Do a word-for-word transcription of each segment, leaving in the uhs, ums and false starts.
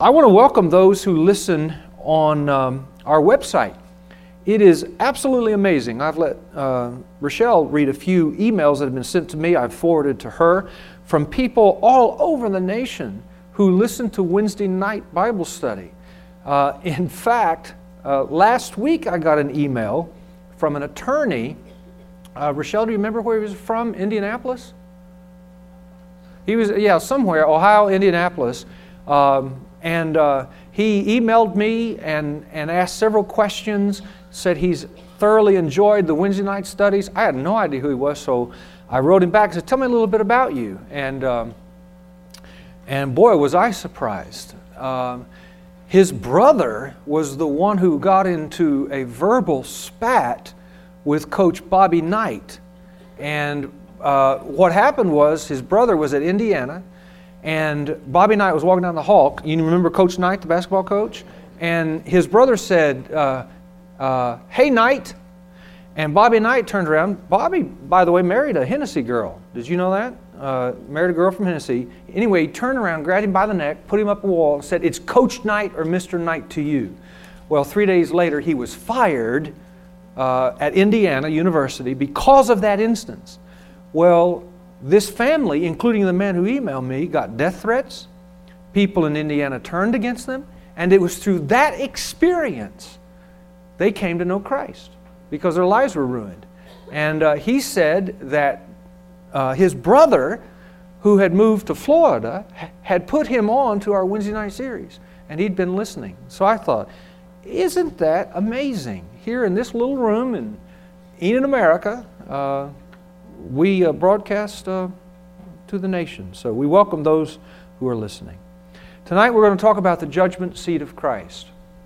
I want to welcome those who listen on um, our website. It is absolutely amazing. I've let uh, Rochelle read a few emails that have been sent to me. I've forwarded to her from people all over the nation who listen to Wednesday night Bible study. Uh, in fact, uh, last week I got an email from an attorney. Uh, Rochelle, do you remember where he was from? Indianapolis? He was, yeah, somewhere, Ohio, Indianapolis. Um, and uh, he emailed me and, and asked several questions, said he's thoroughly enjoyed the Wednesday night studies. I had no idea who he was, so I wrote him back and said, tell me a little bit about you. And, um, and boy, was I surprised. Um, his brother was the one who got into a verbal spat with Coach Bobby Knight. And uh, what happened was his brother was at Indiana, and Bobby Knight was walking down the hall. You remember Coach Knight, the basketball coach? And his brother said, uh, uh, hey, Knight. And Bobby Knight turned around. Bobby, by the way, married a Hennessy girl. Did you know that? Uh, married a girl from Hennessy. Anyway, he turned around, grabbed him by the neck, put him up a wall, and said, it's Coach Knight or Mister Knight to you. Well, three days later, he was fired uh, at Indiana University because of that instance. Well, this family, including the man who emailed me, got death threats. People in Indiana turned against them. And it was through that experience they came to know Christ because their lives were ruined. And uh, he said that uh, his brother, who had moved to Florida, had put him on to our Wednesday night series. And he'd been listening. So I thought, isn't that amazing? Here in this little room in Enid, America, uh, we uh, broadcast uh, to the nation. So we welcome those who are listening. Tonight we're going to talk about the judgment seat of Christ.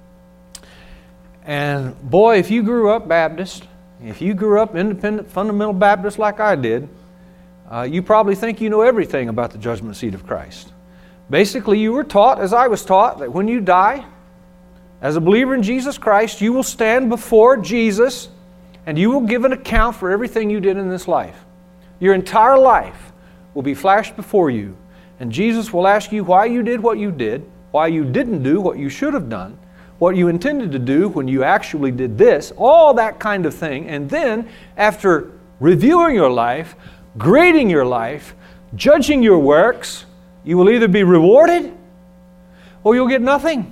And boy, if you grew up Baptist, if you grew up independent fundamental Baptist like I did, uh, you probably think you know everything about the judgment seat of Christ. Basically, you were taught, as I was taught, that when you die, as a believer in Jesus Christ, you will stand before Jesus and you will give an account for everything you did in this life. Your entire life will be flashed before you, and Jesus will ask you why you did what you did, why you didn't do what you should have done, what you intended to do when you actually did this, all that kind of thing. And then, after reviewing your life, grading your life, judging your works, you will either be rewarded or you'll get nothing.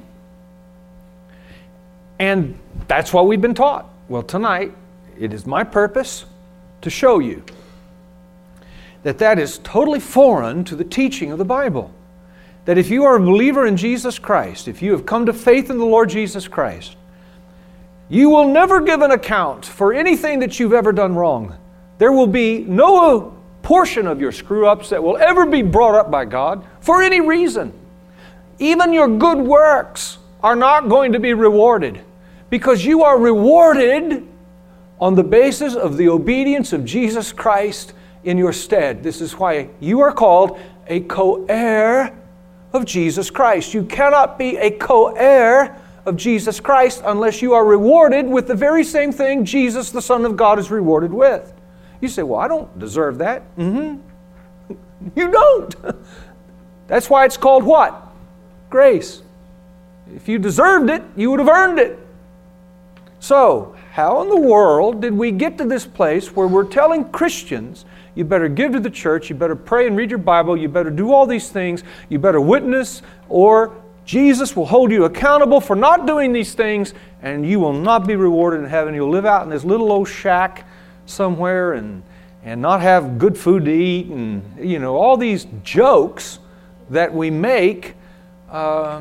And that's what we've been taught. Well, tonight, it is my purpose to show you that that is totally foreign to the teaching of the Bible. That if you are a believer in Jesus Christ, if you have come to faith in the Lord Jesus Christ, you will never give an account for anything that you've ever done wrong. There will be no portion of your screw-ups that will ever be brought up by God for any reason. Even your good works are not going to be rewarded because you are rewarded on the basis of the obedience of Jesus Christ in your stead. This is why you are called a co-heir of Jesus Christ. You cannot be a co-heir of Jesus Christ unless you are rewarded with the very same thing Jesus, the Son of God, is rewarded with. You say, well, I don't deserve that. Mm-hmm. You don't. That's why it's called what? Grace. If you deserved it, you would have earned it. So, how in the world did we get to this place where we're telling Christians, you better give to the church, you better pray and read your Bible, you better do all these things, you better witness, or Jesus will hold you accountable for not doing these things, and you will not be rewarded in heaven. You'll live out in this little old shack somewhere and, and not have good food to eat, and you know, all these jokes that we make uh,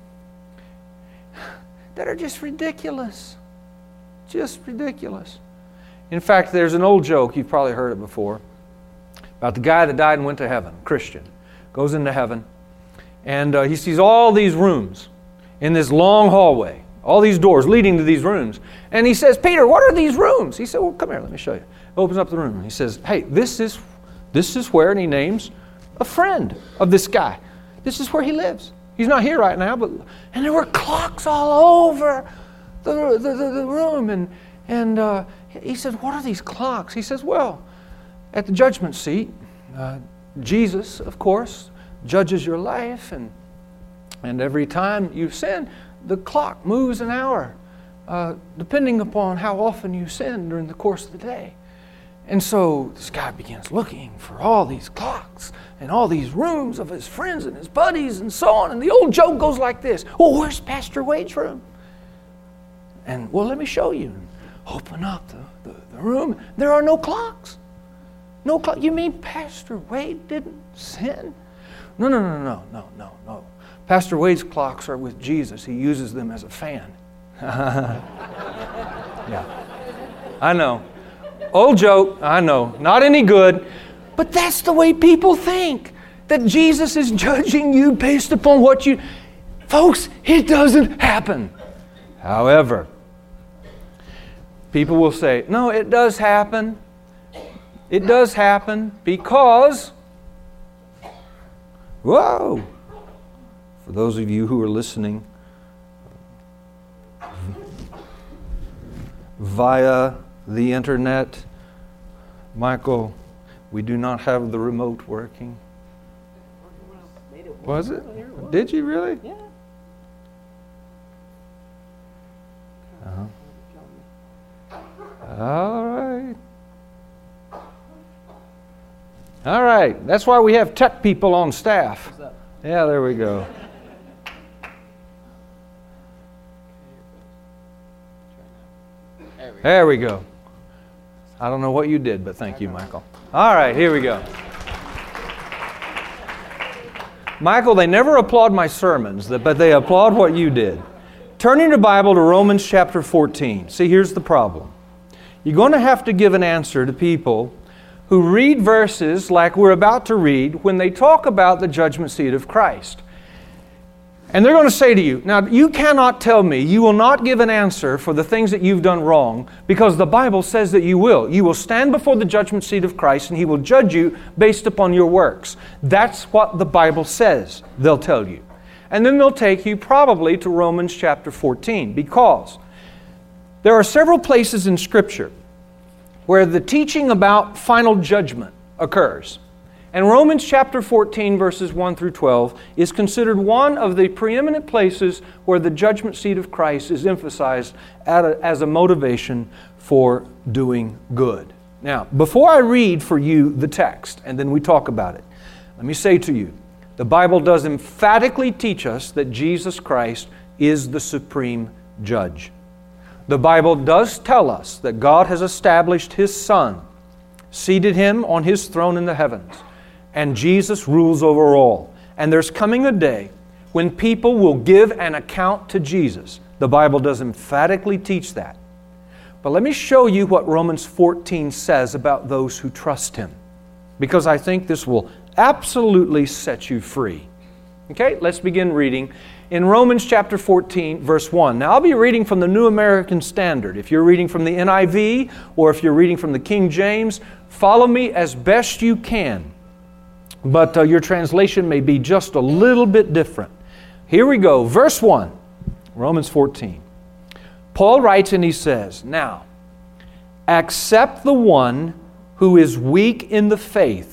that are just ridiculous. Just ridiculous. In fact, there's an old joke, you've probably heard it before, about the guy that died and went to heaven, Christian, goes into heaven, and uh, he sees all these rooms in this long hallway, all these doors leading to these rooms. And he says, Peter, what are these rooms? He said, well, come here, let me show you. Opens up the room. He says, hey, this is, this is where, and he names a friend of this guy. This is where he lives. He's not here right now, but, and there were clocks all over the, the, the, the room, and, and uh, he said, what are these clocks? He says, well, at the judgment seat, uh, Jesus, of course, judges your life, and And every time you sin, the clock moves an hour, uh, depending upon how often you sin during the course of the day. And so this guy begins looking for all these clocks and all these rooms of his friends and his buddies and so on. And the old joke goes like this: "Oh, where's Pastor Wade's room?" And, "Well, let me show you." And open up the, the, the room. There are no clocks. No clock. You mean Pastor Wade didn't sin? No, no, no, no, no, no, no. Pastor Wade's clocks are with Jesus. He uses them as a fan. Yeah. I know. Old joke. I know. Not any good. But that's the way people think. That Jesus is judging you based upon what you... Folks, it doesn't happen. However, people will say, no, it does happen. It does happen because... Whoa! For those of you who are listening via the internet, Michael, we do not have the remote working. Was it? Did you really? Yeah. Uh-huh. All right. All right. That's why we have tech people on staff. Yeah, there we go. There we go. I don't know what you did, but thank you, Michael. All right, here we go. Michael, they never applaud my sermons, but they applaud what you did. Turning the Bible to Romans chapter fourteen. See, here's the problem. You're going to have to give an answer to people who read verses like we're about to read when they talk about the judgment seat of Christ. And they're going to say to you, now you cannot tell me, you will not give an answer for the things that you've done wrong because the Bible says that you will. You will stand before the judgment seat of Christ and He will judge you based upon your works. That's what the Bible says, they'll tell you. And then they'll take you probably to Romans chapter fourteen because there are several places in Scripture where the teaching about final judgment occurs. And Romans chapter fourteen, verses one through twelve, is considered one of the preeminent places where the judgment seat of Christ is emphasized as a motivation for doing good. Now, before I read for you the text, and then we talk about it, let me say to you, the Bible does emphatically teach us that Jesus Christ is the supreme judge. The Bible does tell us that God has established His Son, seated Him on His throne in the heavens, and Jesus rules over all. And there's coming a day when people will give an account to Jesus. The Bible does emphatically teach that. But let me show you what Romans fourteen says about those who trust Him, because I think this will absolutely set you free. Okay, let's begin reading in Romans chapter fourteen, verse one. Now, I'll be reading from the New American Standard. If you're reading from the N I V or if you're reading from the King James, follow me as best you can. But uh, your translation may be just a little bit different. Here we go. Verse one, Romans fourteen. Paul writes and he says, "Now, accept the one who is weak in the faith.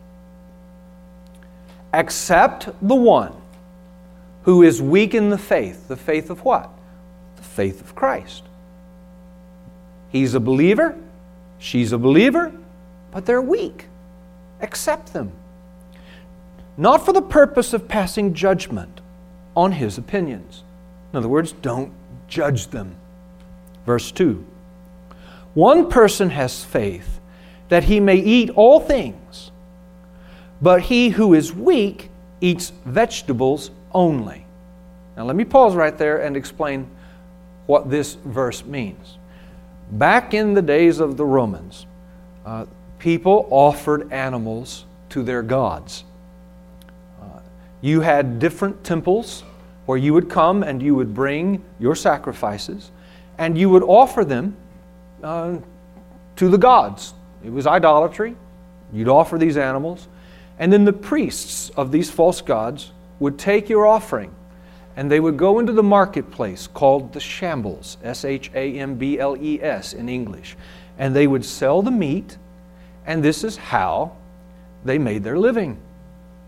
Accept the one who is weak in the faith." The faith of what? The faith of Christ. He's a believer, she's a believer, but they're weak. Accept them. Not for the purpose of passing judgment on his opinions. In other words, don't judge them. Verse two. One person has faith that he may eat all things, but he who is weak eats vegetables only. Now let me pause right there and explain what this verse means. Back in the days of the Romans, uh, people offered animals to their gods. Uh, you had different temples where you would come and you would bring your sacrifices and you would offer them uh, to the gods. It was idolatry. You'd offer these animals. And then the priests of these false gods would take your offering and they would go into the marketplace called the shambles, S H A M B L E S in English. And they would sell the meat, and this is how they made their living.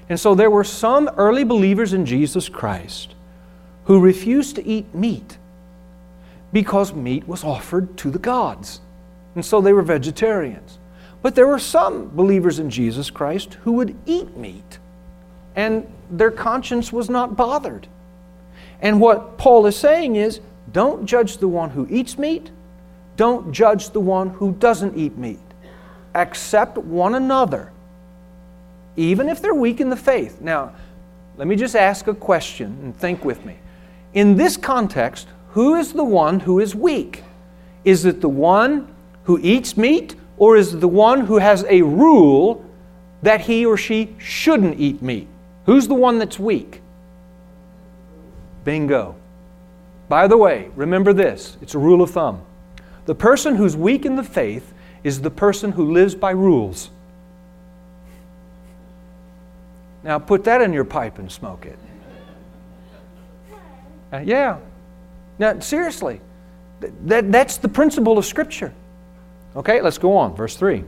And so there were some early believers in Jesus Christ who refused to eat meat because meat was offered to the gods. And so they were vegetarians. But there were some believers in Jesus Christ who would eat meat, and their conscience was not bothered. And what Paul is saying is, don't judge the one who eats meat. Don't judge the one who doesn't eat meat. Accept one another, even if they're weak in the faith. Now, let me just ask a question and think with me. In this context, who is the one who is weak? Is it the one who eats meat, or is it the one who has a rule that he or she shouldn't eat meat? Who's the one that's weak? Bingo. By the way, remember this. It's a rule of thumb. The person who's weak in the faith is the person who lives by rules. Now put that in your pipe and smoke it. Uh, yeah. Now seriously, that, that's the principle of Scripture. Okay, let's go on. Verse three.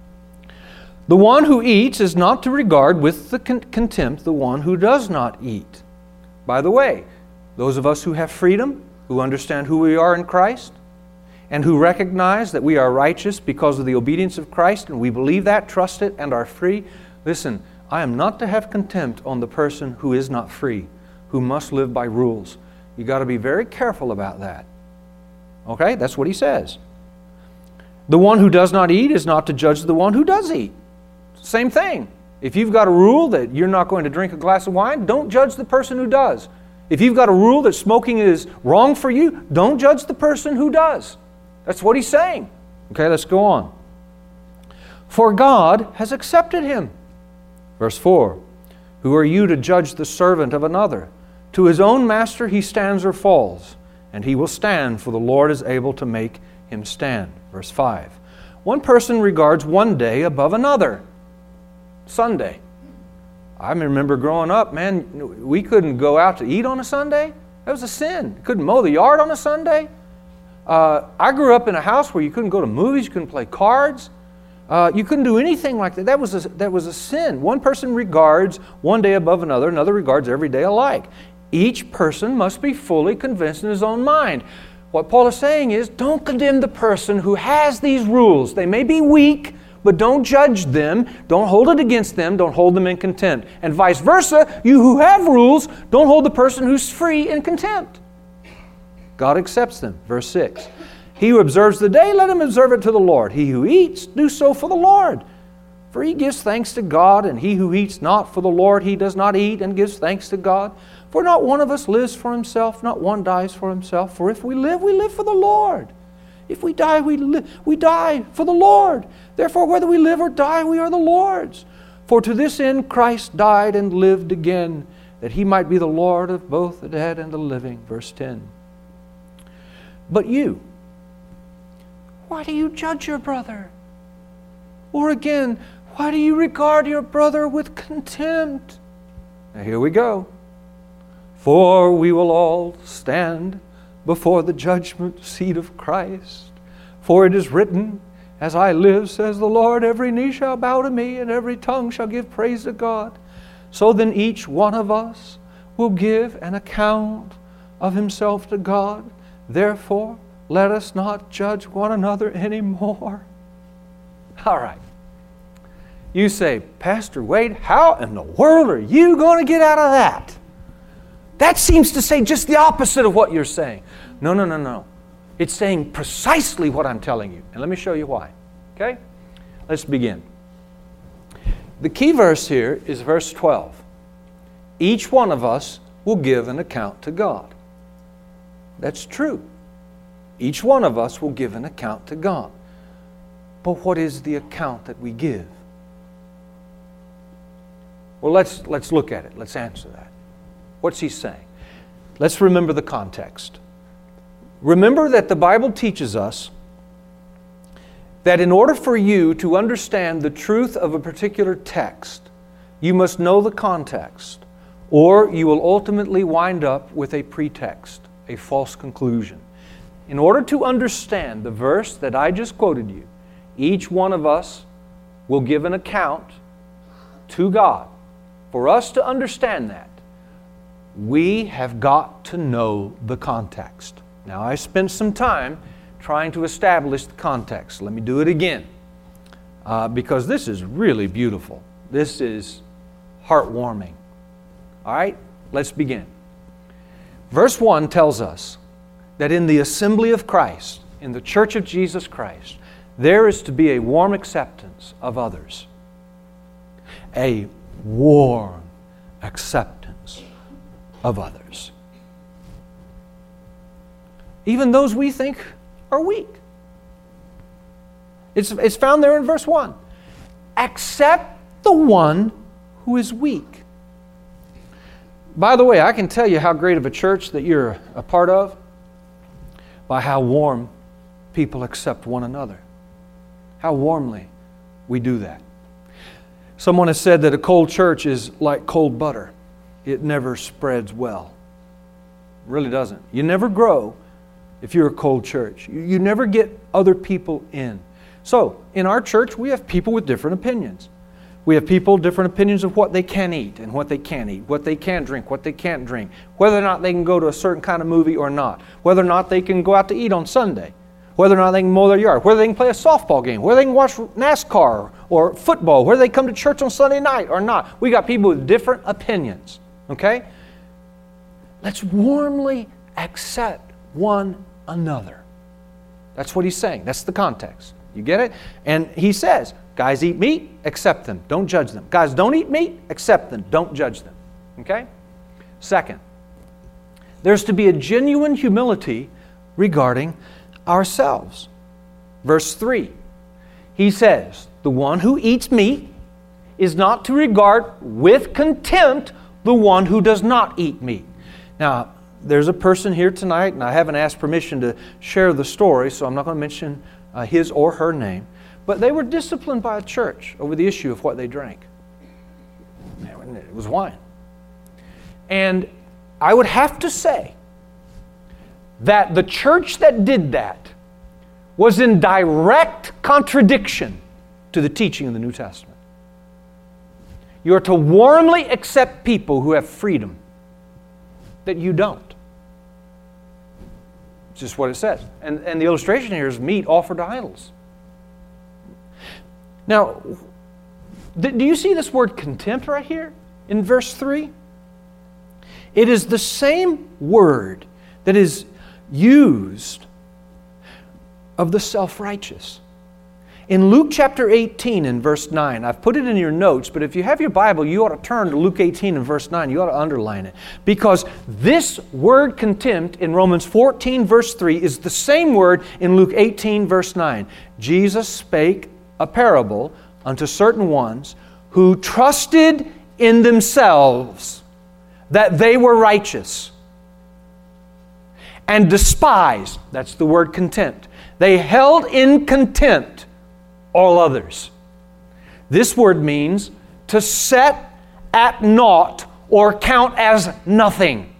The one who eats is not to regard with the con- contempt the one who does not eat. By the way, those of us who have freedom, who understand who we are in Christ, and who recognize that we are righteous because of the obedience of Christ, and we believe that, trust it, and are free, listen, I am not to have contempt on the person who is not free, who must live by rules. You've got to be very careful about that. Okay, that's what he says. The one who does not eat is not to judge the one who does eat. Same thing. If you've got a rule that you're not going to drink a glass of wine, don't judge the person who does. If you've got a rule that smoking is wrong for you, don't judge the person who does. That's what he's saying. Okay, let's go on. For God has accepted him. Verse four. Who are you to judge the servant of another? To his own master he stands or falls, and he will stand, for the Lord is able to make him stand. Verse five. One person regards one day above another. Sunday. I remember growing up, man, we couldn't go out to eat on a Sunday. That was a sin. You couldn't mow the yard on a Sunday. Uh, I grew up in a house where you couldn't go to movies, you couldn't play cards. Uh, you couldn't do anything like that. That was, a, that was a sin. One person regards one day above another, another regards every day alike. Each person must be fully convinced in his own mind. What Paul is saying is, don't condemn the person who has these rules. They may be weak, but don't judge them. Don't hold it against them. Don't hold them in contempt. And vice versa, you who have rules, don't hold the person who's free in contempt. God accepts them. Verse six. He who observes the day, let him observe it to the Lord. He who eats, do so for the Lord. For he gives thanks to God, and he who eats not for the Lord, he does not eat and gives thanks to God. For not one of us lives for himself, not one dies for himself. For if we live, we live for the Lord. If we die, we, li- we die for the Lord. Therefore, whether we live or die, we are the Lord's. For to this end Christ died and lived again, that he might be the Lord of both the dead and the living. Verse ten. But you, why do you judge your brother? Or again, why do you regard your brother with contempt? Now here we go. For we will all stand before the judgment seat of Christ. For it is written, as I live, says the Lord, every knee shall bow to me, and every tongue shall give praise to God. So then each one of us will give an account of himself to God. Therefore, let us not judge one another anymore. All right. You say, Pastor Wade, how in the world are you going to get out of that? That seems to say just the opposite of what you're saying. No, no, no, no. It's saying precisely what I'm telling you. And let me show you why. Okay? Let's begin. The key verse here is verse twelve. Each one of us will give an account to God. That's true. Each one of us will give an account to God. But what is the account that we give? Well, let's, let's look at it. Let's answer that. What's he saying? Let's remember the context. Remember that the Bible teaches us that in order for you to understand the truth of a particular text, you must know the context, or you will ultimately wind up with a pretext, a false conclusion. In order to understand the verse that I just quoted you, each one of us will give an account to God. For us to understand that, we have got to know the context. Now, I spent some time trying to establish the context. Let me do it again, uh, because this is really beautiful. This is heartwarming. All right, let's begin. Verse one tells us that in the assembly of Christ, in the church of Jesus Christ, there is to be a warm acceptance of others. A warm acceptance of others. Even those we think are weak. It's, it's found there in verse one. Accept the one who is weak. By the way, I can tell you how great of a church that you're a part of by how warm people accept one another. How warmly we do that. Someone has said that a cold church is like cold butter. It never spreads well. It really doesn't. You never grow if you're a cold church. You, you never get other people in. So, in our church, we have people with different opinions. We have people with different opinions of what they can eat and what they can't eat, what they can drink, what they can't drink, whether or not they can go to a certain kind of movie or not, whether or not they can go out to eat on Sunday, whether or not they can mow their yard, whether they can play a softball game, whether they can watch NASCAR or football, whether they come to church on Sunday night or not. We got people with different opinions, okay? Let's warmly accept one another. That's what he's saying. That's the context. You get it? And he says, guys eat meat, accept them. Don't judge them. Guys don't eat meat, accept them. Don't judge them. Okay? Second, there's to be a genuine humility regarding ourselves. Verse three, he says, the one who eats meat is not to regard with contempt the one who does not eat meat. Now, there's a person here tonight, and I haven't asked permission to share the story, so I'm not going to mention uh, his or her name, but they were disciplined by a church over the issue of what they drank. It was wine. And I would have to say that the church that did that was in direct contradiction to the teaching of the New Testament. You are to warmly accept people who have freedom that you don't. It's just what it says. And, and the illustration here is meat offered to idols. Now, do you see this word contempt right here in verse three? It is the same word that is used of the self-righteous. In Luke chapter eighteen and verse nine, I've put it in your notes, but if you have your Bible, you ought to turn to Luke eighteen and verse nine. You ought to underline it. Because this word contempt in Romans fourteen verse three is the same word in Luke eighteen verse nine. Jesus spake a parable unto certain ones who trusted in themselves that they were righteous and despised, that's the word contempt. They held in contempt all others. This word means to set at naught or count as nothing.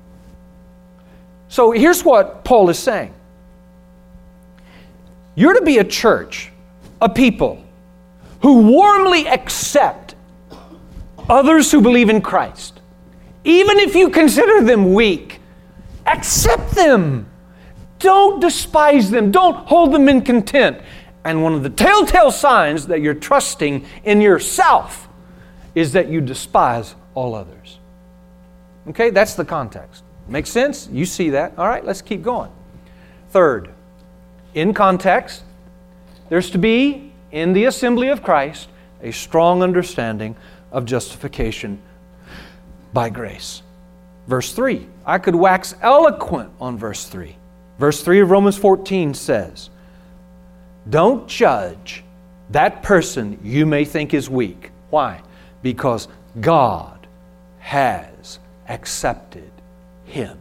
So here's what Paul is saying. You're to be a church, a people, who warmly accept others who believe in Christ. Even if you consider them weak, accept them. Don't despise them. Don't hold them in contempt. And one of the telltale signs that you're trusting in yourself is that you despise all others. Okay, that's the context. Makes sense? You see that. All right, let's keep going. Third, in context, there's to be, in the assembly of Christ, a strong understanding of justification by grace. Verse three, I could wax eloquent on verse three. Verse three of Romans fourteen says, don't judge that person you may think is weak. Why? Because God has accepted him.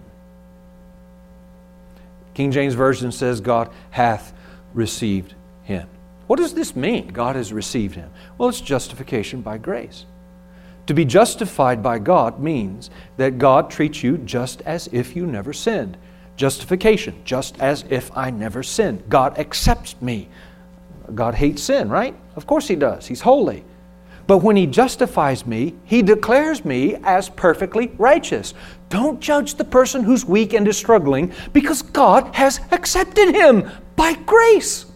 King James Version says God hath received him. What does this mean? God has received him. Well, it's justification by grace. To be justified by God means that God treats you just as if you never sinned. Justification, just as if I never sinned. God accepts me. God hates sin, right? Of course he does. He's holy. But when He justifies me, He declares me as perfectly righteous. Don't judge the person who's weak and is struggling, because God has accepted him by grace.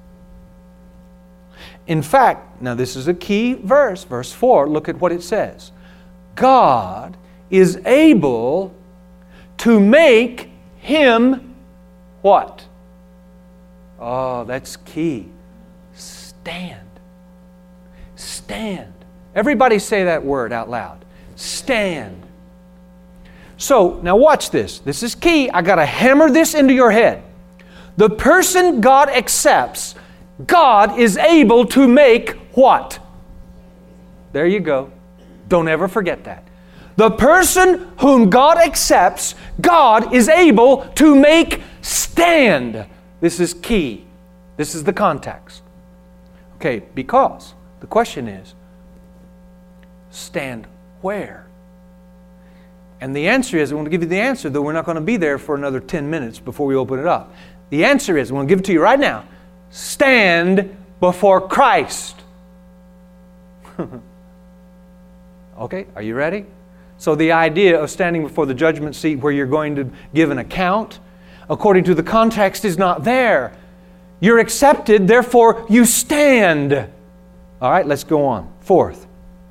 In fact, now this is a key verse, verse four, look at what it says. God is able to make him what? Oh, that's key. Stand. Stand. Everybody say that word out loud. Stand. So, now watch this. This is key. I got to hammer this into your head. The person God accepts, God is able to make what? There you go. Don't ever forget that. The person whom God accepts, God is able to make stand. This is key. This is the context. Okay, because the question is, stand where? And the answer is, I want to give you the answer, though we're not going to be there for another ten minutes before we open it up. The answer is, I want to give it to you right now, stand before Christ. Okay, are you ready? So the idea of standing before the judgment seat where you're going to give an account, according to the context, is not there. You're accepted, therefore you stand. All right, let's go on. Fourth,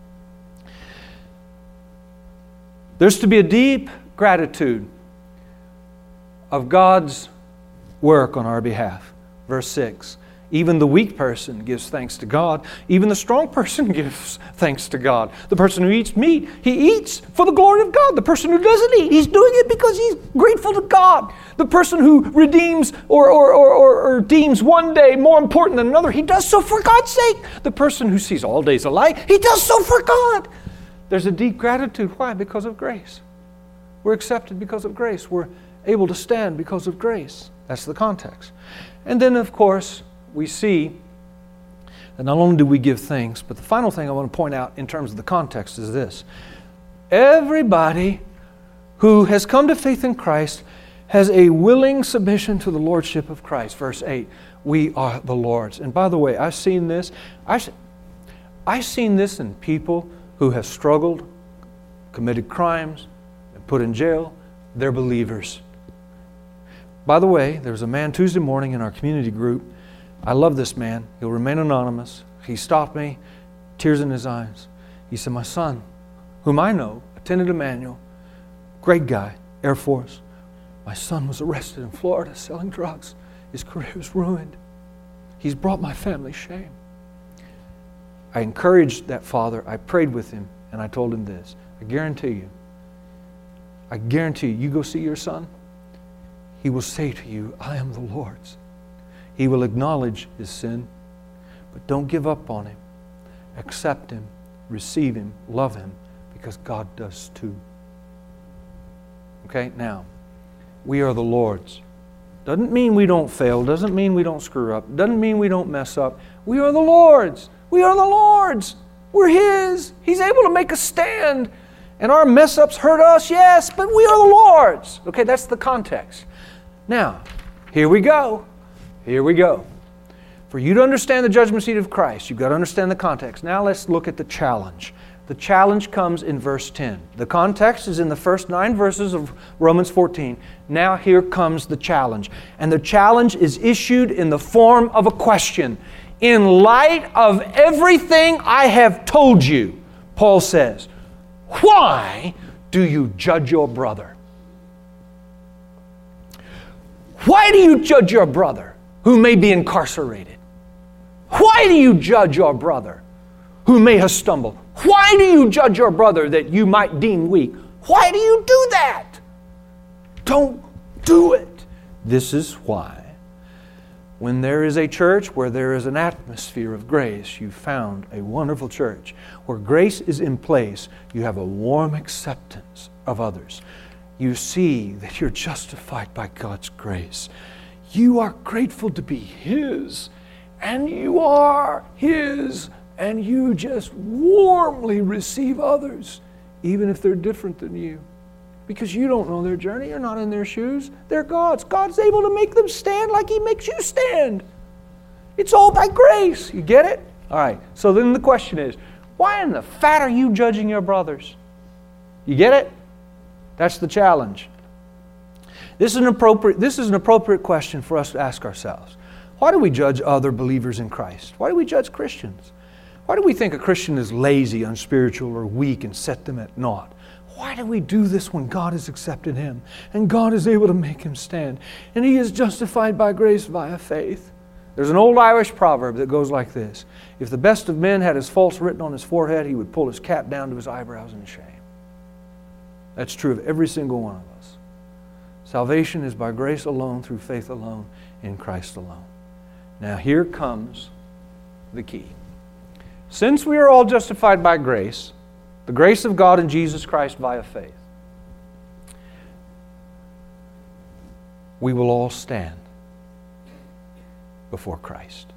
there's to be a deep gratitude of God's work on our behalf. Verse six, even the weak person gives thanks to God. Even the strong person gives thanks to God. The person who eats meat, he eats for the glory of God. The person who doesn't eat, he's doing it because he's grateful to God. The person who redeems or, or, or, or, or deems one day more important than another, he does so for God's sake. The person who sees all days alike, he does so for God. There's a deep gratitude. Why? Because of grace. We're accepted because of grace. We're able to stand because of grace. That's the context. And then, of course, we see that not only do we give thanks, but the final thing I want to point out in terms of the context is this. Everybody who has come to faith in Christ has a willing submission to the Lordship of Christ. Verse eight, we are the Lord's. And by the way, I've seen this. I've, I've seen this in people who have struggled, committed crimes, and put in jail. They're believers. By the way, there was a man Tuesday morning in our community group. I love this man. He'll remain anonymous. He stopped me, tears in his eyes. He said, my son, whom I know, attended Emmanuel, great guy, Air Force. My son was arrested in Florida selling drugs. His career is ruined. He's brought my family shame. I encouraged that father. I prayed with him, and I told him this. I guarantee you, I guarantee you, you go see your son, he will say to you, I am the Lord's. He will acknowledge his sin, but don't give up on him. Accept him, receive him, love him, because God does too. Okay, now, we are the Lord's. Doesn't mean we don't fail, doesn't mean we don't screw up, doesn't mean we don't mess up. We are the Lord's. We are the Lord's. We're His. He's able to make us stand. And our mess-ups hurt us, yes, but we are the Lord's. Okay, that's the context. Now, here we go. Here we go. For you to understand the judgment seat of Christ, you've got to understand the context. Now let's look at the challenge. The challenge comes in verse ten. The context is in the first nine verses of Romans fourteen. Now here comes the challenge. And the challenge is issued in the form of a question. In light of everything I have told you, Paul says, why do you judge your brother? Why do you judge your brother who may be incarcerated? Why do you judge your brother who may have stumbled? Why do you judge your brother that you might deem weak? Why do you do that? Don't do it. This is why. When there is a church where there is an atmosphere of grace, you've found a wonderful church. Where grace is in place, you have a warm acceptance of others. You see that you're justified by God's grace. You are grateful to be His, and you are His, and you just warmly receive others, even if they're different than you. Because you don't know their journey. You're not in their shoes. They're God's. God's able to make them stand like He makes you stand. It's all by grace. You get it? All right. So then the question is, Why in the fat are you judging your brothers? You get it? That's the challenge. This is an appropriate, this is an appropriate question for us to ask ourselves. Why do we judge other believers in Christ? Why do we judge Christians? Why do we think a Christian is lazy, unspiritual, or weak and set them at naught? Why do we do this when God has accepted him and God is able to make him stand and he is justified by grace via faith? There's an old Irish proverb that goes like this. If the best of men had his faults written on his forehead, he would pull his cap down to his eyebrows in shame. That's true of every single one of us. Salvation is by grace alone, through faith alone, in Christ alone. Now here comes the key. Since we are all justified by grace, the grace of God in Jesus Christ via faith, we will all stand before Christ.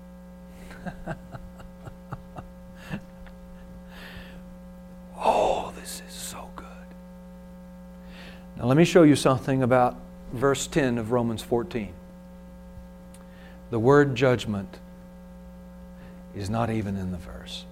Oh, this is so good. Now let me show you something about verse ten of Romans fourteen. The word judgment is not even in the verse.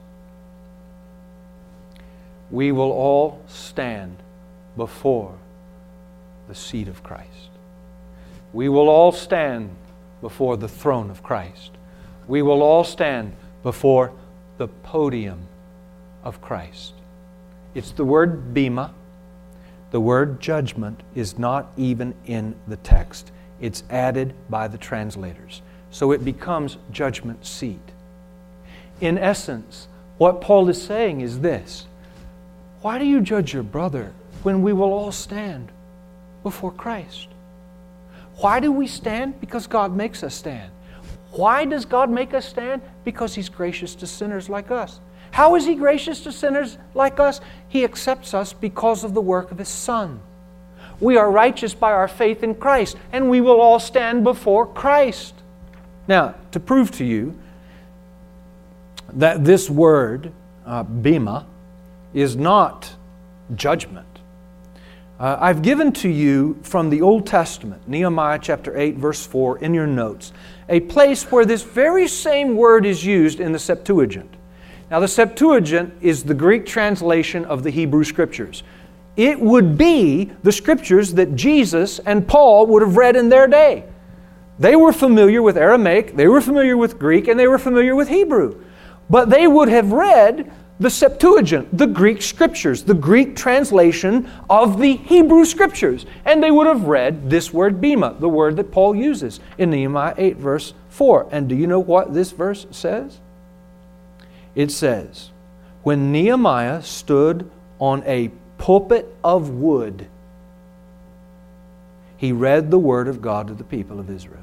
We will all stand before the seat of Christ. We will all stand before the throne of Christ. We will all stand before the podium of Christ. It's the word bema. The word judgment is not even in the text. It's added by the translators. So it becomes judgment seat. In essence, what Paul is saying is this. Why do you judge your brother when we will all stand before Christ? Why do we stand? Because God makes us stand. Why does God make us stand? Because He's gracious to sinners like us. How is He gracious to sinners like us? He accepts us because of the work of His Son. We are righteous by our faith in Christ, and we will all stand before Christ. Now, to prove to you that this word, uh, bema, is not judgment, uh, I've given to you from the Old Testament, Nehemiah chapter eight, verse four, in your notes, a place where this very same word is used in the Septuagint. Now, the Septuagint is the Greek translation of the Hebrew Scriptures. It would be the Scriptures that Jesus and Paul would have read in their day. They were familiar with Aramaic, they were familiar with Greek, and they were familiar with Hebrew. But they would have read the Septuagint, the Greek Scriptures, the Greek translation of the Hebrew Scriptures. And they would have read this word bema, the word that Paul uses in Nehemiah eight, verse four. And do you know what this verse says? It says, when Nehemiah stood on a pulpit of wood, he read the word of God to the people of Israel.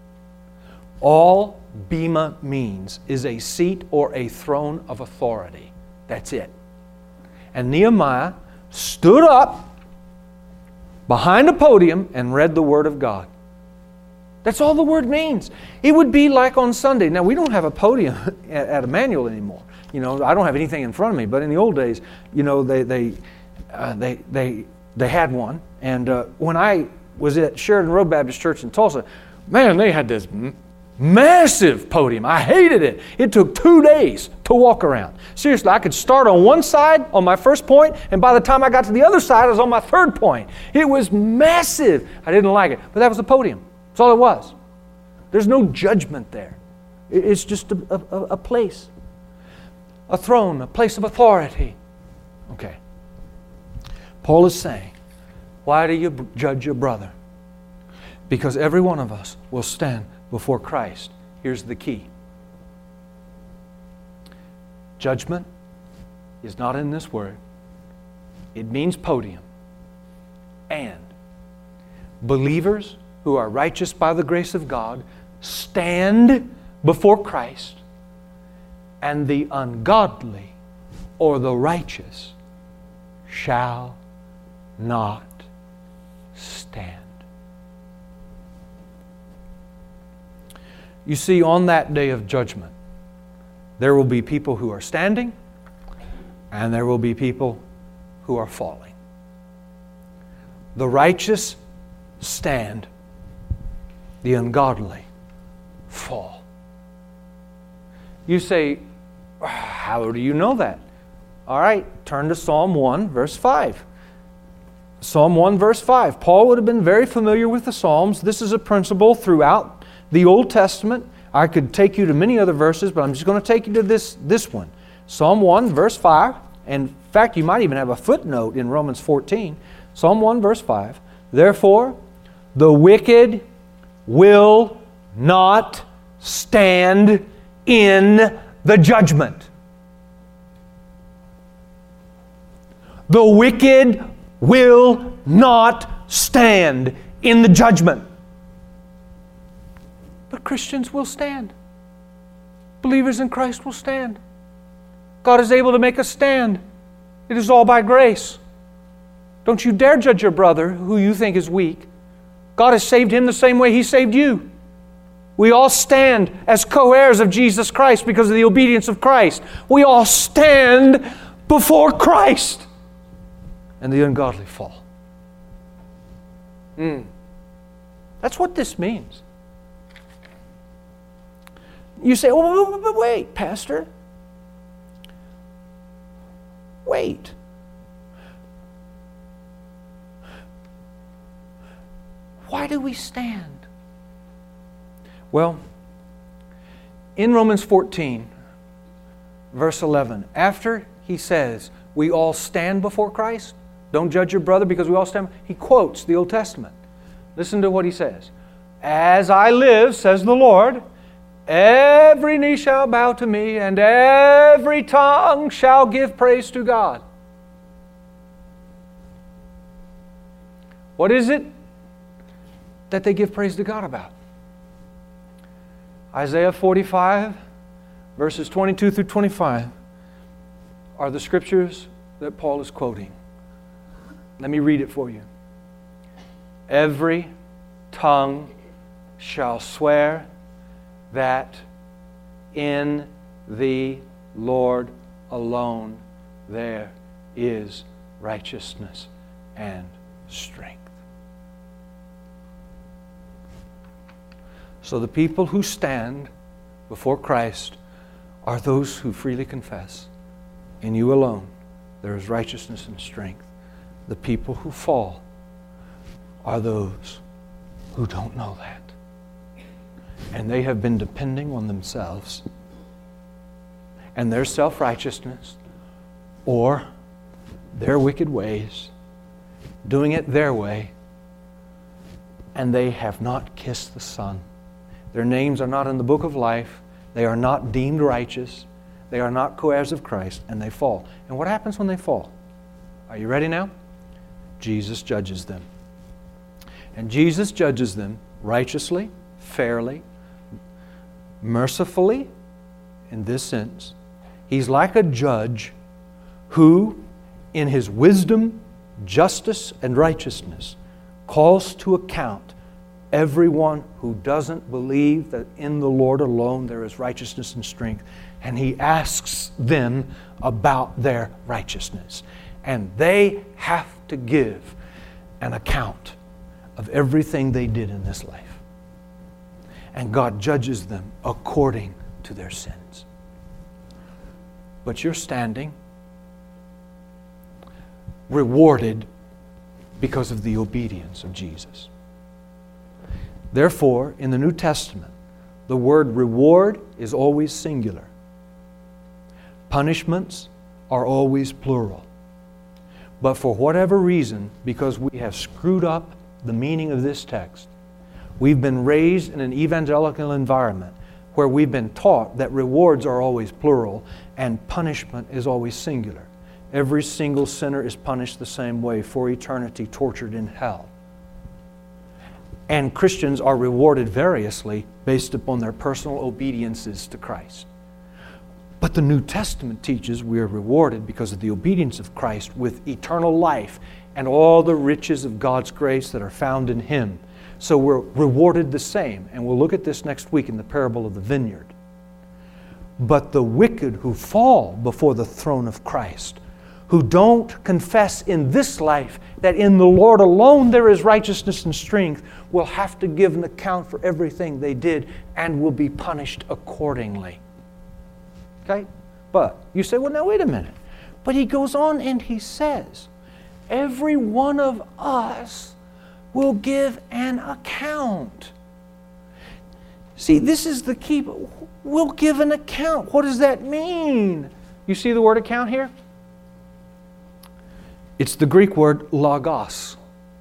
All bema means is a seat or a throne of authority. That's it. And Nehemiah stood up behind a podium and read the word of God. That's all the word means. It would be like on Sunday. Now, we don't have a podium at Emmanuel anymore. You know, I don't have anything in front of me. But in the old days, you know, they they uh, they they they had one. And uh, when I was at Sheridan Road Baptist Church in Tulsa, man, they had this m- massive podium. I hated it. It took two days to walk around. Seriously, I could start on one side on my first point, and by the time I got to the other side, I was on my third point. It was massive. I didn't like it, but that was the podium. That's all it was. There's no judgment there. It's just a, a, a place, a throne, a place of authority. Okay. Paul is saying, why do you judge your brother? Because every one of us will stand before Christ. Here's the key. Judgment is not in this word. It means podium. And believers who are righteous by the grace of God stand before Christ, and the ungodly or the righteous shall not stand. You see, on that day of judgment, there will be people who are standing, and there will be people who are falling. The righteous stand, the ungodly fall. You say, How do you know that? All right, turn to Psalm one, verse five. Psalm one, verse five. Paul would have been very familiar with the Psalms. This is a principle throughout the Old Testament. I could take you to many other verses, but I'm just going to take you to this, this one. Psalm one, verse five. And in fact, you might even have a footnote in Romans fourteen. Psalm one, verse five. Therefore, the wicked will not stand in the judgment. The wicked will not stand in the judgment. But Christians will stand. Believers in Christ will stand. God is able to make us stand. It is all by grace. Don't you dare judge your brother who you think is weak. God has saved him the same way He saved you. We all stand as co-heirs of Jesus Christ because of the obedience of Christ. We all stand before Christ. And the ungodly fall. Mm. That's what this means. You say, oh, but wait, Pastor. Wait. Why do we stand? Well, in Romans fourteen, verse eleven, after he says, we all stand before Christ, don't judge your brother because we all stand, he quotes the Old Testament. Listen to what he says. As I live, says the Lord, every knee shall bow to me, and every tongue shall give praise to God. What is it that they give praise to God about? Isaiah forty-five, verses twenty-two through twenty-five, are the scriptures that Paul is quoting. Let me read it for you. Every tongue shall swear that in the Lord alone there is righteousness and strength. So the people who stand before Christ are those who freely confess, in you alone there is righteousness and strength. The people who fall are those who don't know that. And they have been depending on themselves and their self-righteousness or their wicked ways, doing it their way, and they have not kissed the Son. Their names are not in the book of life. They are not deemed righteous. They are not co-heirs of Christ, and they fall. And what happens when they fall? Are you ready now? Jesus judges them. And Jesus judges them righteously, fairly, mercifully, in this sense. He's like a judge who, in His wisdom, justice, and righteousness, calls to account everyone who doesn't believe that in the Lord alone there is righteousness and strength. And He asks them about their righteousness. And they have to give an account of everything they did in this life. And God judges them according to their sins. But you're standing rewarded because of the obedience of Jesus. Therefore, in the New Testament, the word reward is always singular. Punishments are always plural. But for whatever reason, because we have screwed up the meaning of this text, we've been raised in an evangelical environment where we've been taught that rewards are always plural and punishment is always singular. Every single sinner is punished the same way for eternity, tortured in hell. And Christians are rewarded variously based upon their personal obediences to Christ. But the New Testament teaches we are rewarded because of the obedience of Christ with eternal life and all the riches of God's grace that are found in Him. So we're rewarded the same. And we'll look at this next week in the parable of the vineyard. But the wicked who fall before the throne of Christ, who don't confess in this life that in the Lord alone there is righteousness and strength, will have to give an account for everything they did and will be punished accordingly. Okay? But you say, well, now wait a minute. But he goes on and he says, every one of us will give an account. See, this is the key. We'll give an account. What does that mean? You see the word account here? It's the Greek word logos,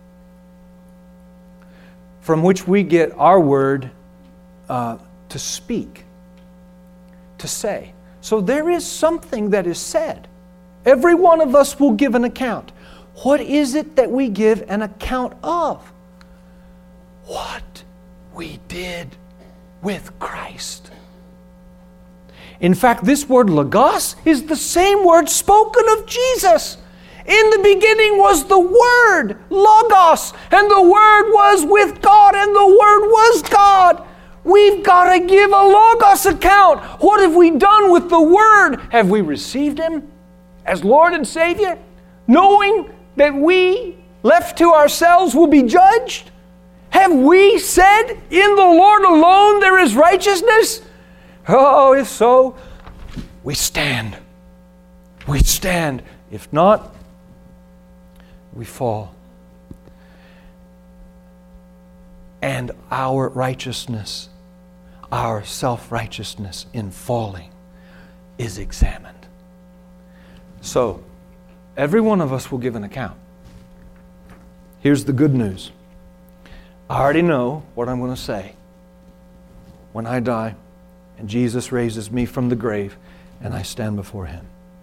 from which we get our word uh, to speak, to say. So there is something that is said. Every one of us will give an account. What is it that we give an account of? What we did with Christ. In fact, this word logos is the same word spoken of Jesus. In the beginning was the Word, logos, and the Word was with God, and the Word was God. We've got to give a logos account. What have we done with the Word? Have we received Him as Lord and Savior, knowing that we, left to ourselves, will be judged? Have we said, in the Lord alone there is righteousness? Oh, if so, we stand. We stand. If not, we fall. And our righteousness, our self-righteousness in falling, is examined. So, every one of us will give an account. Here's the good news. I already know what I'm going to say when I die and Jesus raises me from the grave and I stand before Him.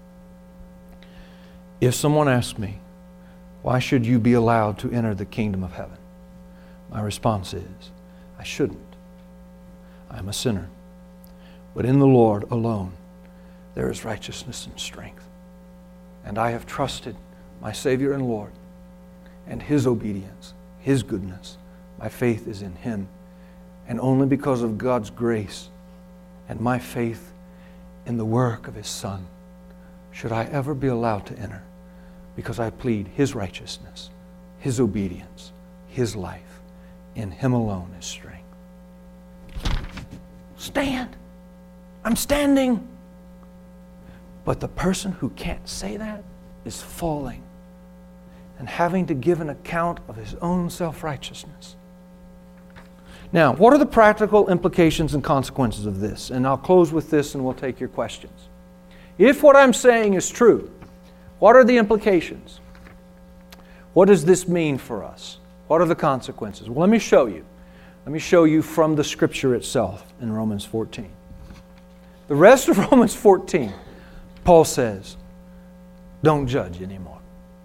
If someone asks me, why should you be allowed to enter the kingdom of heaven? My response is, I shouldn't. I am a sinner. But in the Lord alone, there is righteousness and strength. And I have trusted my Savior and Lord and His obedience, His goodness. My faith is in Him. And only because of God's grace and my faith in the work of His Son should I ever be allowed to enter, because I plead His righteousness, His obedience, His life. In Him alone is strength. Stand. I'm standing. But the person who can't say that is falling and having to give an account of his own self-righteousness. Now, what are the practical implications and consequences of this? And I'll close with this and we'll take your questions. If what I'm saying is true, what are the implications? What does this mean for us? What are the consequences? Well, let me show you. Let me show you from the Scripture itself in Romans fourteen. The rest of Romans fourteen, Paul says, don't judge anymore.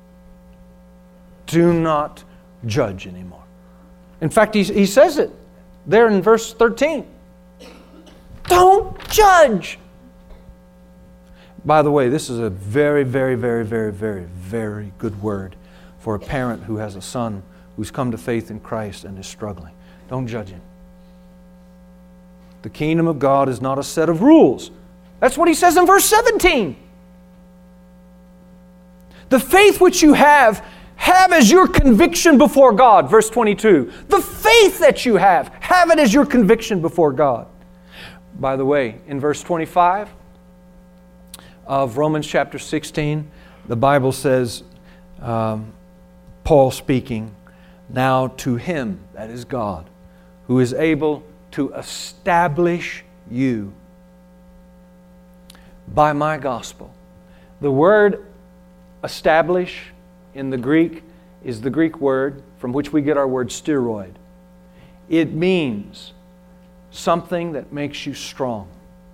Do not judge anymore. In fact, he, he says it there in verse thirteen. Don't judge. By the way, this is a very, very, very, very, very, very good word for a parent who has a son who's come to faith in Christ and is struggling. Don't judge him. The kingdom of God is not a set of rules. That's what he says in verse seventeen. The faith which you have, have as your conviction before God. Verse twenty-two. The faith that you have, have it as your conviction before God. By the way, in verse twenty-five of Romans chapter sixteen, the Bible says, um, Paul speaking, now to Him, that is God, who is able to establish you by my gospel. The word establish in the Greek is the Greek word from which we get our word steroid. It means something that makes you strong.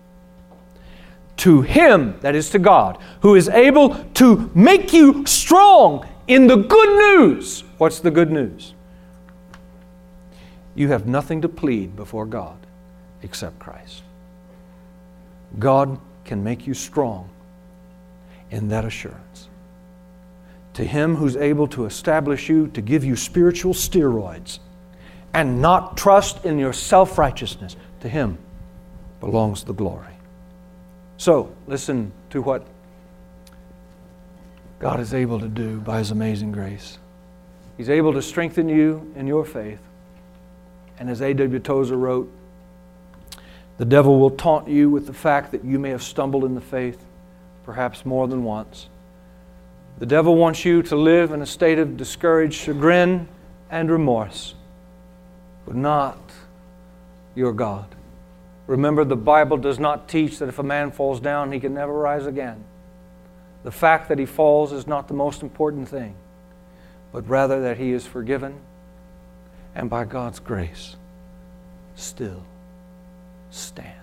To Him, that is to God, who is able to make you strong in the good news. What's the good news? You have nothing to plead before God except Christ. God can make you strong in that assurance. To Him who's able to establish you, to give you spiritual steroids and not trust in your self-righteousness, to Him belongs the glory. So, listen to what God is able to do by His amazing grace. He's able to strengthen you in your faith. And as A W Tozer wrote, the devil will taunt you with the fact that you may have stumbled in the faith. perhaps more than once. The devil wants you to live in a state of discouraged chagrin and remorse, but not your God. Remember, the Bible does not teach that if a man falls down, he can never rise again. The fact that he falls is not the most important thing, but rather that he is forgiven and by God's grace still stands.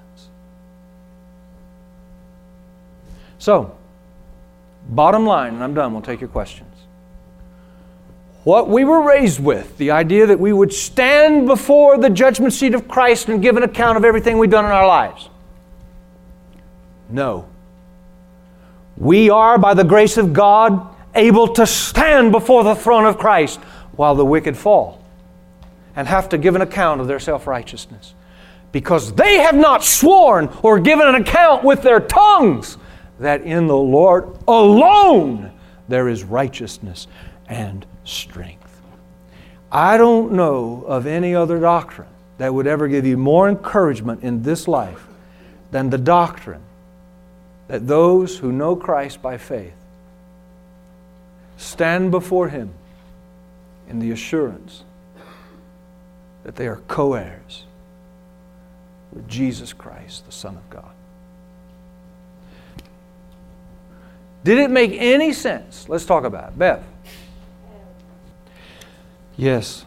So, bottom line, and I'm done, we'll take your questions. What we were raised with, the idea that we would stand before the judgment seat of Christ and give an account of everything we've done in our lives. No. We are, by the grace of God, able to stand before the throne of Christ while the wicked fall and have to give an account of their self-righteousness, because they have not sworn or given an account with their tongues that in the Lord alone there is righteousness and strength. I don't know of any other doctrine that would ever give you more encouragement in this life than the doctrine that those who know Christ by faith stand before Him in the assurance that they are co-heirs with Jesus Christ, the Son of God. Did it make any sense? Let's talk about it. Beth. Yes.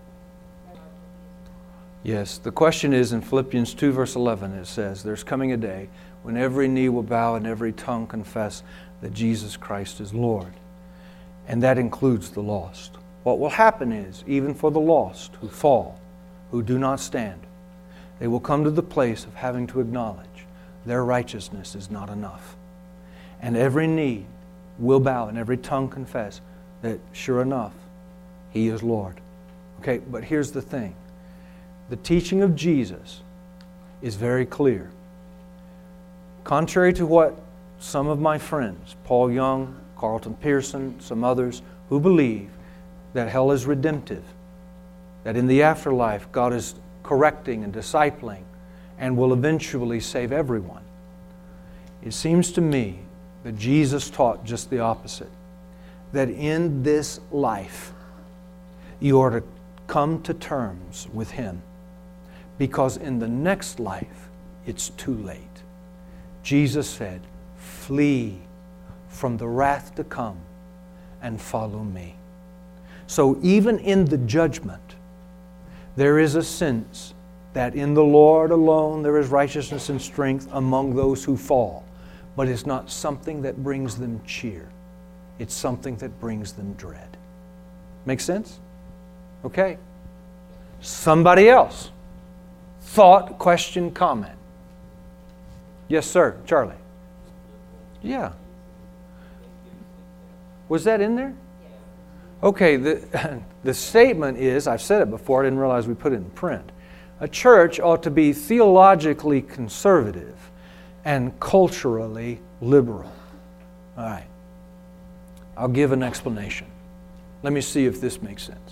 Yes. The question is in Philippians two verse eleven, it says, there's coming a day when every knee will bow and every tongue confess that Jesus Christ is Lord. And that includes the lost. What will happen is, even for the lost who fall, who do not stand, they will come to the place of having to acknowledge their righteousness is not enough. And every knee will bow and every tongue confess that, sure enough, He is Lord. Okay, but here's the thing. The teaching of Jesus is very clear. Contrary to what some of my friends, Paul Young, Carlton Pearson, some others, who believe that hell is redemptive, that in the afterlife God is correcting and discipling and will eventually save everyone. It seems to me that Jesus taught just the opposite. That in this life, you are to come to terms with Him, because in the next life, it's too late. Jesus said, flee from the wrath to come and follow me. So even in the judgment, there is a sense that in the Lord alone there is righteousness and strength among those who fall. But it's not something that brings them cheer. It's something that brings them dread. Make sense? Okay. Somebody else. Thought, question, comment. Yes, sir. Charlie. Yeah. Was that in there? Okay, the, the statement is, I've said it before, I didn't realize we put it in print. A church ought to be theologically conservative and culturally liberal. All right. I'll give an explanation. Let me see if this makes sense.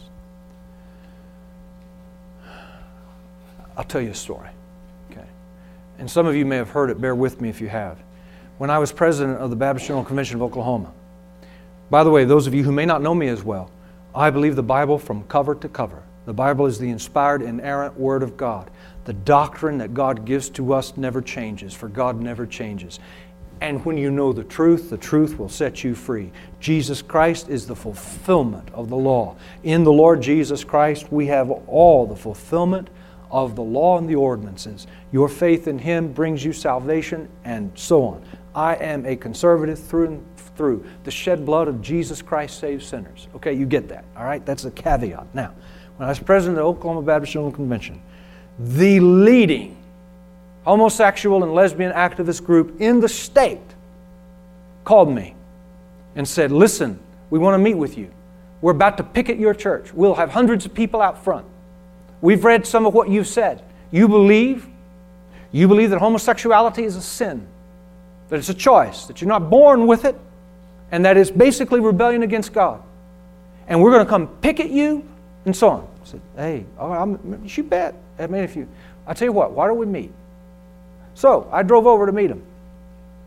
I'll tell you a story. Okay. And some of you may have heard it. Bear with me if you have. When I was president of the Baptist General Convention of Oklahoma, by the way, those of you who may not know me as well, I believe the Bible from cover to cover. The Bible is the inspired, inerrant Word of God. The doctrine that God gives to us never changes, for God never changes. And when you know the truth, the truth will set you free. Jesus Christ is the fulfillment of the law. In the Lord Jesus Christ, we have all the fulfillment of the law and the ordinances. Your faith in Him brings you salvation, and so on. I am a conservative through and through. The shed blood of Jesus Christ saves sinners. Okay, you get that. All right, that's a caveat. Now, when I was president of the Oklahoma Baptist General Convention, the leading homosexual and lesbian activist group in the state called me and said, listen, we want to meet with you. We're about to picket your church. We'll have hundreds of people out front. We've read some of what you've said. You believe, you believe that homosexuality is a sin, that it's a choice, that you're not born with it, and that it's basically rebellion against God. And we're going to come picket you, and so on. I said, hey, all right, I'm, you bet. I mean, if you, I'll tell you what, why don't we meet? So I drove over to meet him.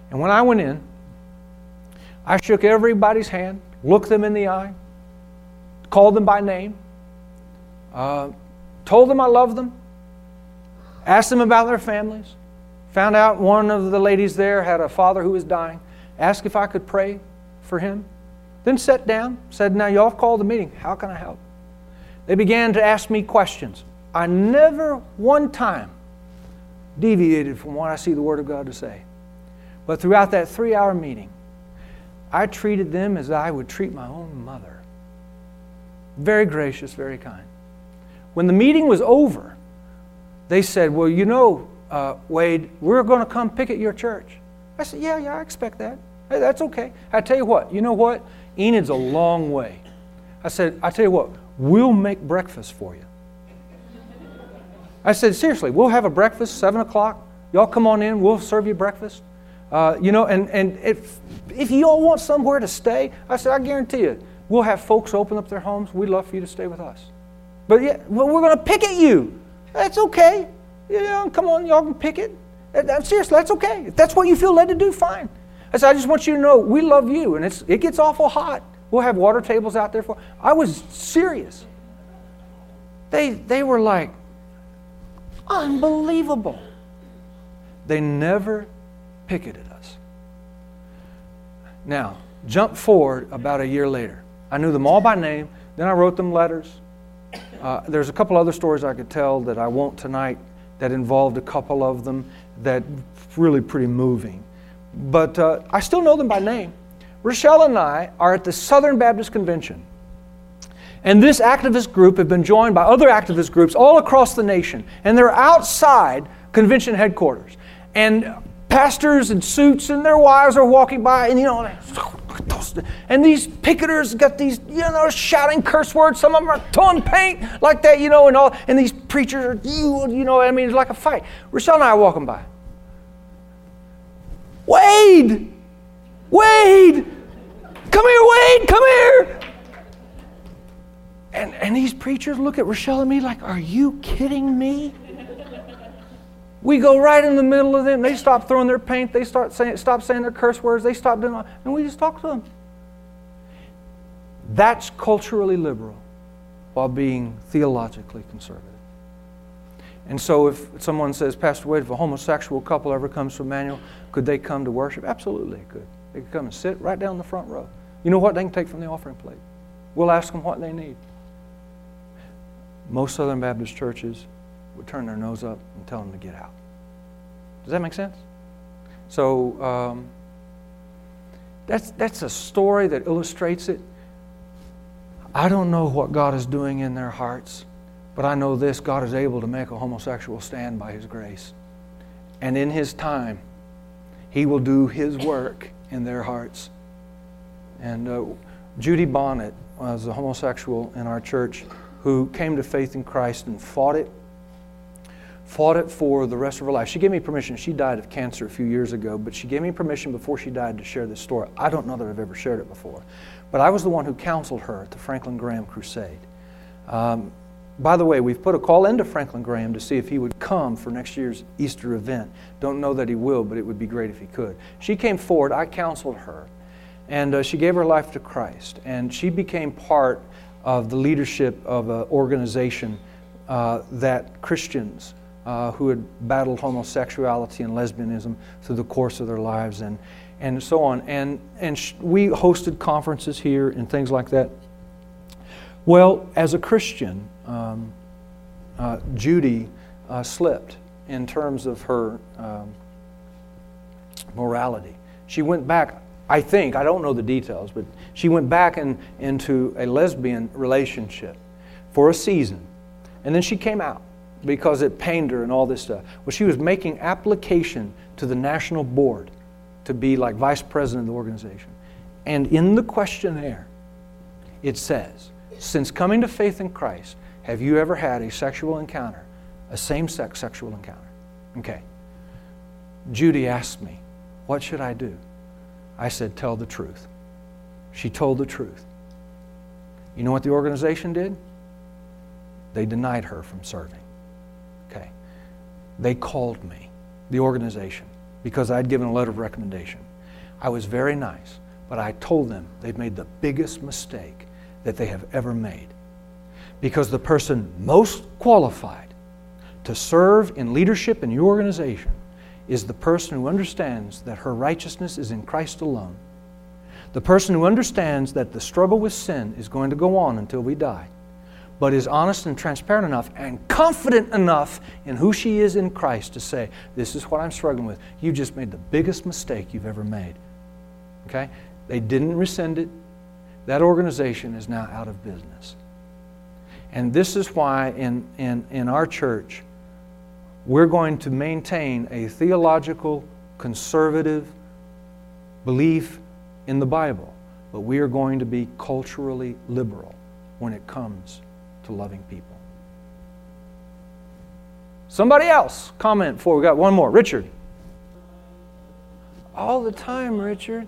And when I went in, I shook everybody's hand, looked them in the eye, called them by name, uh, told them I loved them, asked them about their families, found out one of the ladies there had a father who was dying, asked if I could pray for him, then sat down, said, now y'all have called the meeting, how can I help? They began to ask me questions. I never one time deviated from what I see the Word of God to say. But throughout that three-hour meeting, I treated them as I would treat my own mother. Very gracious, very kind. When the meeting was over, they said, well, you know, uh, Wade, we're going to come picket your church. I said, yeah, yeah, I expect that. Hey, that's okay. I tell you what, you know what? Enid's a long way. I said, I tell you what, we'll make breakfast for you. I said, seriously, we'll have a breakfast, seven o'clock. Y'all come on in, we'll serve you breakfast. Uh, you know, and, and if, if you all want somewhere to stay, I said, I guarantee you, we'll have folks open up their homes. We'd love for you to stay with us. But yeah, well, we're going to picket you. That's okay. You know, come on, y'all can picket. Seriously, that's okay. If that's what you feel led to do, fine. I said, I just want you to know we love you, and it's it gets awful hot. We'll have water tables out there for. I was serious. They they were like, unbelievable. They never picketed us. Now, jump forward about a year later. I knew them all by name. Then I wrote them letters. Uh, there's a couple other stories I could tell that I won't tonight that involved a couple of them that really pretty moving. But uh, I still know them by name. Rochelle and I are at the Southern Baptist Convention. And this activist group have been joined by other activist groups all across the nation. And they're outside convention headquarters. And pastors in suits and their wives are walking by, and you know, and these picketers got these, you know, shouting curse words. Some of them are throwing paint like that, you know, and all. And these preachers are, you, you know, I mean, it's like a fight. Rochelle and I are walking by. Wade, Wade, come here, Wade, come here. And and these preachers look at Rochelle and me like, are you kidding me? We go right in the middle of them. They stop throwing their paint. They start saying, stop saying their curse words. They stop doing all, and we just talk to them. That's culturally liberal while being theologically conservative. And so if someone says, Pastor Wade, if a homosexual couple ever comes to Emmanuel, could they come to worship? Absolutely, they could. They could come and sit right down the front row. You know what? They can take from the offering plate. We'll ask them what they need. Most Southern Baptist churches would turn their nose up and tell them to get out. Does that make sense? So um, that's that's a story that illustrates it. I don't know what God is doing in their hearts, but I know this: God is able to make a homosexual stand by His grace. And in His time, He will do His work in their hearts. And uh, Judy Bonnet was a homosexual in our church who came to faith in Christ and fought it. Fought it for the rest of her life. She gave me permission. She died of cancer a few years ago, but she gave me permission before she died to share this story. I don't know that I've ever shared it before. But I was the one who counseled her at the Franklin Graham Crusade. Um, by the way, we've put a call into Franklin Graham to see if he would come for next year's Easter event. Don't know that he will, but it would be great if he could. She came forward. I counseled her. And uh, she gave her life to Christ. And she became part of the leadership of an organization uh, that Christians Uh, who had battled homosexuality and lesbianism through the course of their lives and, and so on. And, and sh- we hosted conferences here and things like that. Well, as a Christian, um, uh, Judy uh, slipped in terms of her um, morality. She went back, I think, I don't know the details, but she went back in, into a lesbian relationship for a season. And then she came out, because it pained her and all this stuff. Well, she was making application to the national board to be like vice president of the organization. And in the questionnaire, it says, since coming to faith in Christ, have you ever had a sexual encounter, a same-sex sexual encounter? Okay. Judy asked me, what should I do? I said, tell the truth. She told the truth. You know what the organization did? They denied her from serving. Okay. They called me, the organization, because I'd given a letter of recommendation. I was very nice, but I told them they've made the biggest mistake that they have ever made. Because the person most qualified to serve in leadership in your organization is the person who understands that her righteousness is in Christ alone. The person who understands that the struggle with sin is going to go on until we die, but is honest and transparent enough and confident enough in who she is in Christ to say, this is what I'm struggling with. You just made the biggest mistake you've ever made. Okay? They didn't rescind it. That organization is now out of business. And this is why in, in, in our church, we're going to maintain a theological, conservative belief in the Bible, but we are going to be culturally liberal when it comes to loving people. Somebody else comment before we got one more. Richard. All the time, Richard.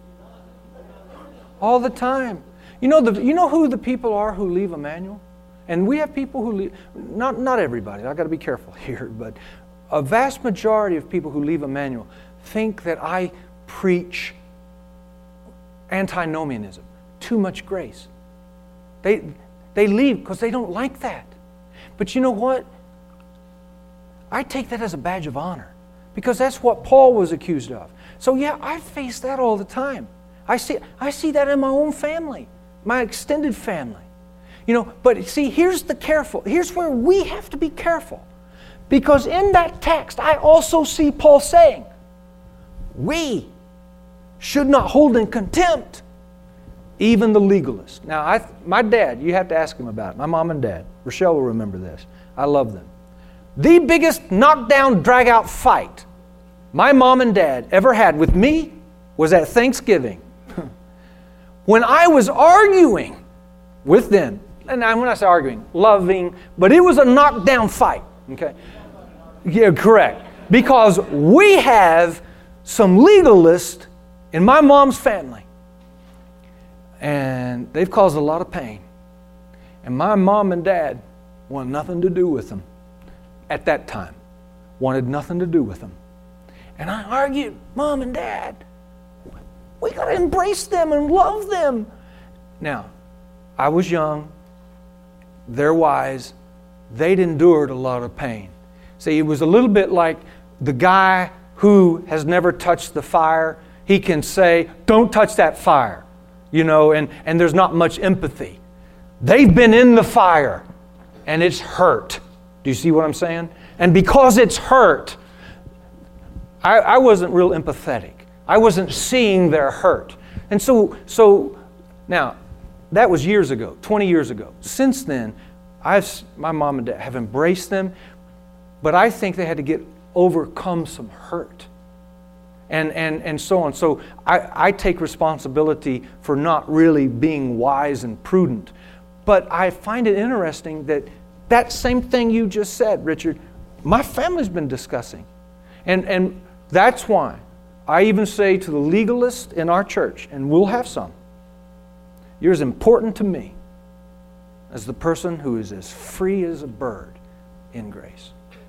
All the time. You know the you know who the people are who leave Emmanuel? And we have people who leave, not, not everybody, I've got to be careful here, but a vast majority of people who leave Emmanuel think that I preach antinomianism, too much grace. They, they leave because they don't like that. But you know what? I take that as a badge of honor because that's what Paul was accused of. So yeah, I face that all the time. I see, I see that in my own family, my extended family. You know, but see, here's the careful, here's where we have to be careful. Because in that text, I also see Paul saying, we should not hold in contempt even the legalist. Now, I, my dad, you have to ask him about it. My mom and dad. Rochelle will remember this. I love them. The biggest knockdown, drag-out fight my mom and dad ever had with me was at Thanksgiving. When I was arguing with them, and when I say arguing, loving, but it was a knockdown fight. Okay? Yeah, correct. Because we have some legalists in my mom's family. And they've caused a lot of pain. And my mom and dad wanted nothing to do with them at that time. Wanted nothing to do with them. And I argued, Mom and Dad, we got to embrace them and love them. Now, I was young. They're wise. They'd endured a lot of pain. See, it was a little bit like the guy who has never touched the fire. He can say, don't touch that fire. You know, and, and there's not much empathy. They've been in the fire, and it's hurt. Do you see what I'm saying? And because it's hurt, I, I wasn't real empathetic. I wasn't seeing their hurt. And so, so now, that was years ago, twenty years ago. Since then, I've, my mom and dad have embraced them, but I think they had to get overcome some hurt. And, and, and so on. So I, I take responsibility for not really being wise and prudent. But I find it interesting that that same thing you just said, Richard, my family's been discussing. And, and that's why I even say to the legalist in our church, and we'll have some, you're as important to me as the person who is as free as a bird in grace.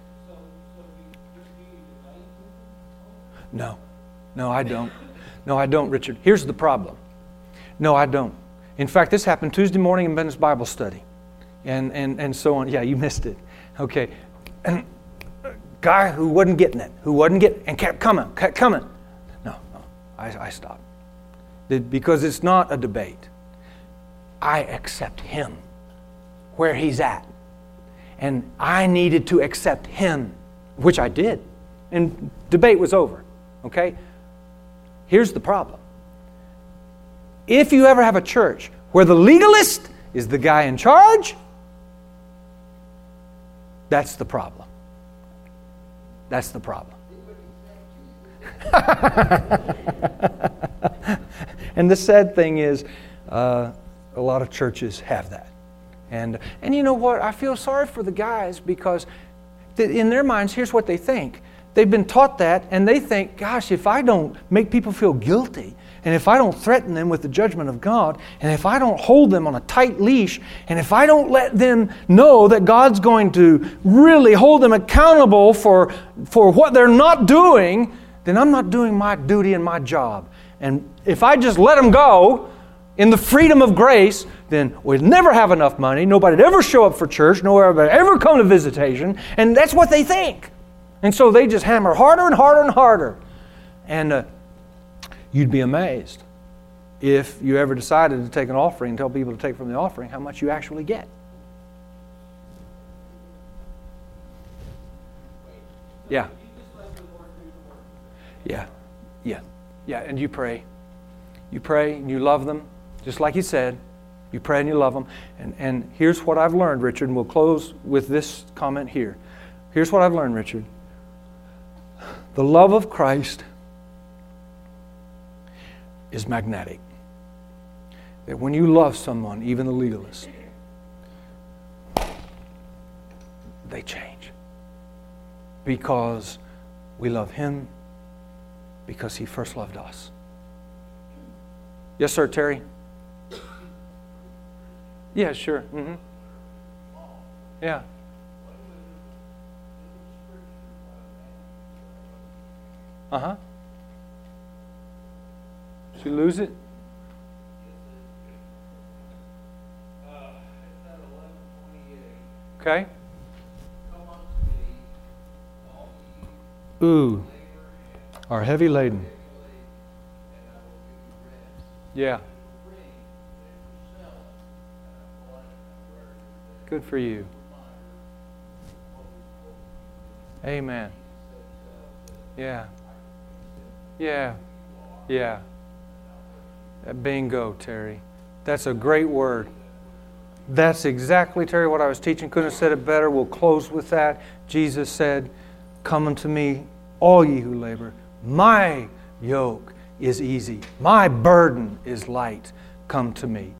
No. No, I don't. No, I don't, Richard. Here's the problem. No, I don't. In fact, this happened Tuesday morning in Ben's Bible study. And, and, and so on. Yeah, you missed it. Okay. And a guy who wasn't getting it, who wasn't getting and kept coming, kept coming. No, no, I, I stopped. Because it's not a debate. I accept him where he's at. And I needed to accept him, which I did. And debate was over. Okay? Here's the problem. If you ever have a church where the legalist is the guy in charge, that's the problem. That's the problem. And the sad thing is, uh, a lot of churches have that. And, and you know what? I feel sorry for the guys because th- in their minds, here's what they think. They've been taught that, and they think, gosh, if I don't make people feel guilty, and if I don't threaten them with the judgment of God, and if I don't hold them on a tight leash, and if I don't let them know that God's going to really hold them accountable for, for what they're not doing, then I'm not doing my duty and my job. And if I just let them go in the freedom of grace, then we'd never have enough money. Nobody'd ever show up for church. Nobody would ever come to visitation. And that's what they think. And so they just hammer harder and harder and harder. And uh, you'd be amazed if you ever decided to take an offering and tell people to take from the offering how much you actually get. Yeah. Yeah. Yeah. Yeah. And you pray. You pray and you love them, just like He said. You pray and you love them. And, and here's what I've learned, Richard, and we'll close with this comment here. Here's what I've learned, Richard. The love of Christ is magnetic. That when you love someone, even the legalist, they change. Because we love Him, because He first loved us. Yes, sir, Terry? Yeah, sure. Mm-hmm. Yeah. Uh-huh. Did you lose it? Okay. Ooh. Are heavy laden. Yeah. Good for you. Amen. Yeah. Yeah. Yeah. Bingo, Terry. That's a great word. That's exactly, Terry, what I was teaching. Couldn't have said it better. We'll close with that. Jesus said, "Come unto me, all ye who labor. My yoke is easy. My burden is light. Come to me."